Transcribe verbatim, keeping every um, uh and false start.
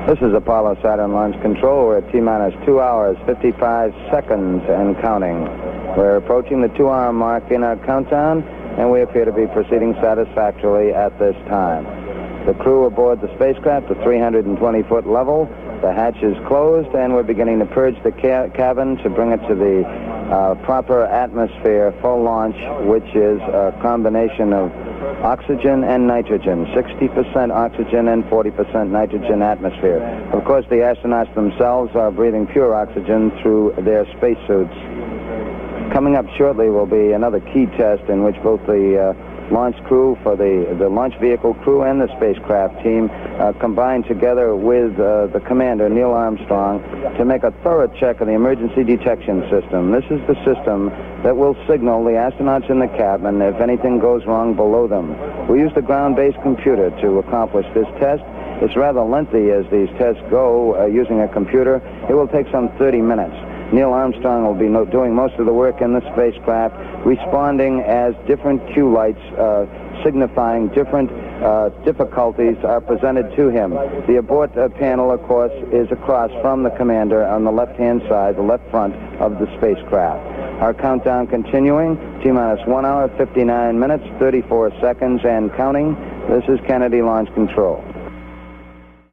This is Apollo Saturn Launch Control. We're at T-minus two hours, fifty-five seconds and counting. We're approaching the two-hour mark in our countdown, and we appear to be proceeding satisfactorily at this time. The crew aboard the spacecraft at three hundred twenty foot level. The hatch is closed, and we're beginning to purge the ca cabin to bring it to the uh, proper atmosphere for launch, which is a combination of oxygen and nitrogen, sixty percent oxygen and forty percent nitrogen atmosphere. Of course, the astronauts themselves are breathing pure oxygen through their spacesuits. Coming up shortly will be another key test in which both the uh, launch crew for the, the launch vehicle crew and the spacecraft team uh, combine together with uh, the commander, Neil Armstrong, to make a thorough check of the emergency detection system. This is the system that will signal the astronauts in the cabin if anything goes wrong below them. We use the ground-based computer to accomplish this test. It's rather lengthy as these tests go uh, using a computer. It will take some thirty minutes. Neil Armstrong will be no doing most of the work in the spacecraft, responding as different cue lights uh, signifying different uh, difficulties are presented to him. The abort uh, panel, of course, is across from the commander on the left-hand side, the left front of the spacecraft. Our countdown continuing, T-minus one hour, fifty-nine minutes, thirty-four seconds, and counting. This is Kennedy Launch Control.